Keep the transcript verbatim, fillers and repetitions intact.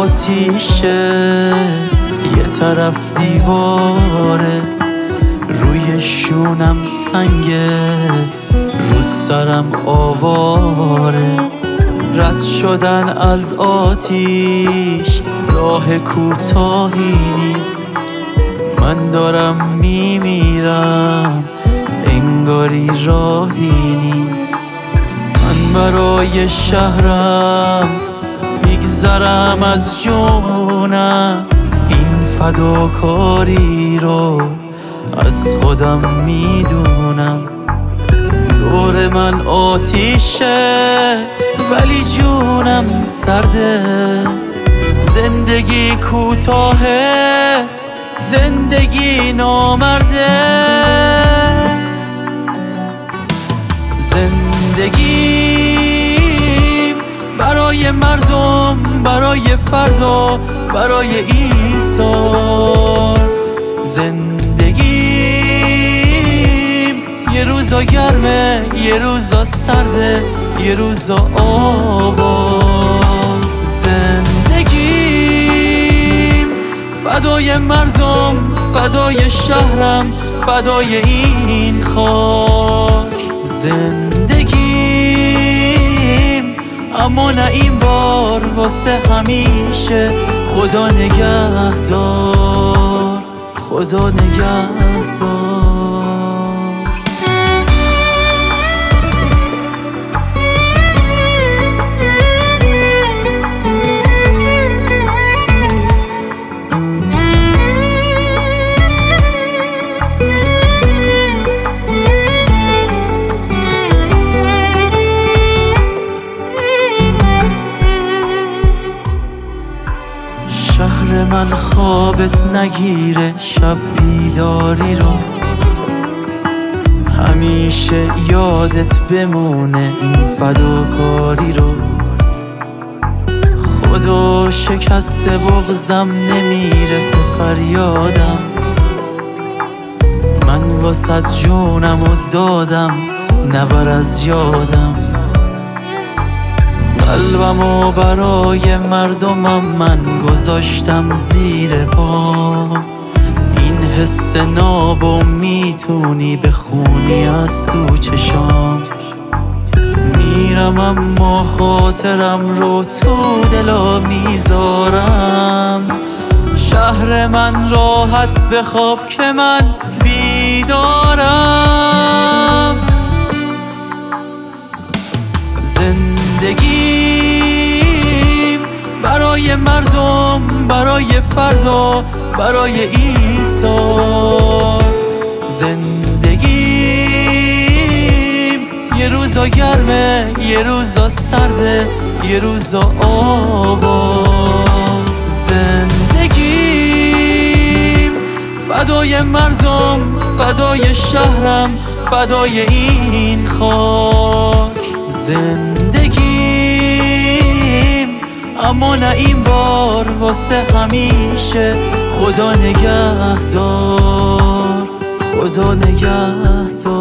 آتیشه، یه طرف دیواره، روی شونم سنگه، رو سرم آواره. رد شدن از آتیش راه کوتاهی نیست، من دارم میمیرم انگاری راهی نیست. من برای شهرم میگذرم از جونم، این فداکاری رو از خودم میدونم. دور من آتیشه ولی جونم سرده، زندگی کوتاهه، زندگی نامرده. زندگیم برای مردم، برای فردا، برای ایثار. زندگیم یه روزا گرمه، یه روزا سرده، یه روزا آباد. زندگیم فدای مردم، فدای شهرم، فدای این خاک. زندگیم اما نه این بار، واسه همیشه. خدا نگهدار، خدا نگهدار. شهر من خوابت نگیره شب بیداری رو، همیشه یادت بمونه این فداکاری رو. خدا شکست بغضم نمیرسه فریادم، من واسه جونم و دادم نبر از یادم. قلبمو برای مردمم من گذاشتم زیر پا، این حس نابو میتونی بخونی از تو چشام. میرم اما خاطرم رو تو دلا میذارم، شهر من راحت بخواب که من بیدارم. زندگیم برای مردم، برای فردا، برای ایثار. زندگیم یه روزا گرمه، یه روزا سرده، یه روزا آباد. زندگیم فدای مردم، فدای شهرم، فدای این خاک. زندگیم اما نه این بار، واسه همیشه. خدا نگهدار، خدا نگهدار.